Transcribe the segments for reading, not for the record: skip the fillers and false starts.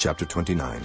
Chapter 29.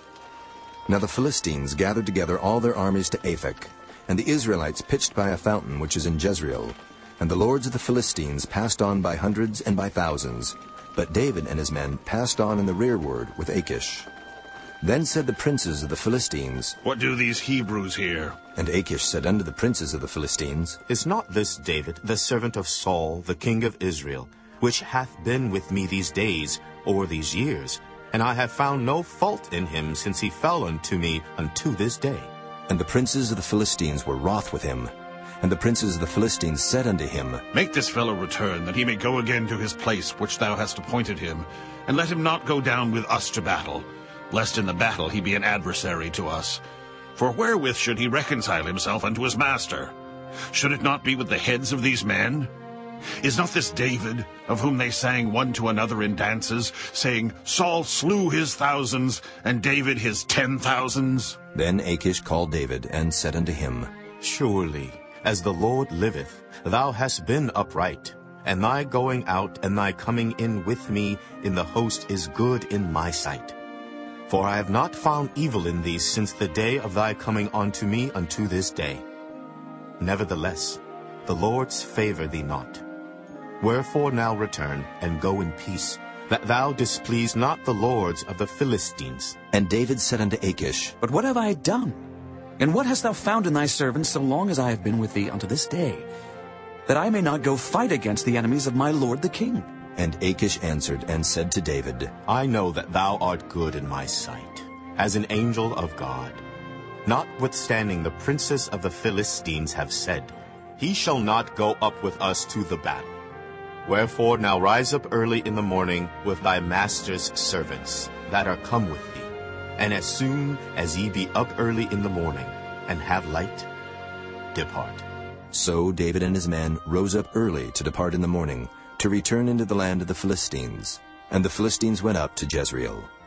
Now the Philistines gathered together all their armies to Aphek, and the Israelites pitched by a fountain which is in Jezreel. And the lords of the Philistines passed on by hundreds and by thousands, but David and his men passed on in the rearward with Achish. Then said the princes of the Philistines, What do these Hebrews here? And Achish said unto the princes of the Philistines, Is not this David, the servant of Saul, the king of Israel, which hath been with me these days, or these years? And I have found no fault in him since he fell unto me unto this day. And the princes of the Philistines were wroth with him. And the princes of the Philistines said unto him, Make this fellow return, that he may go again to his place which thou hast appointed him, and let him not go down with us to battle, lest in the battle he be an adversary to us. For wherewith should he reconcile himself unto his master? Should it not be with the heads of these men? Is not this David, of whom they sang one to another in dances, saying, Saul slew his thousands, and David his 10,000s? Then Achish called David, and said unto him, Surely, as the Lord liveth, thou hast been upright, and thy going out and thy coming in with me in the host is good in my sight. For I have not found evil in thee since the day of thy coming unto me unto this day. Nevertheless, the Lord's favour thee not. Wherefore now return, and go in peace, that thou displease not the lords of the Philistines. And David said unto Achish, But what have I done? And what hast thou found in thy servant so long as I have been with thee unto this day, that I may not go fight against the enemies of my lord the king? And Achish answered and said to David, I know that thou art good in my sight, as an angel of God. Notwithstanding the princes of the Philistines have said, He shall not go up with us to the battle. Wherefore now rise up early in the morning with thy master's servants that are come with thee. And as soon as ye be up early in the morning, and have light, depart. So David and his men rose up early to depart in the morning, to return into the land of the Philistines. And the Philistines went up to Jezreel.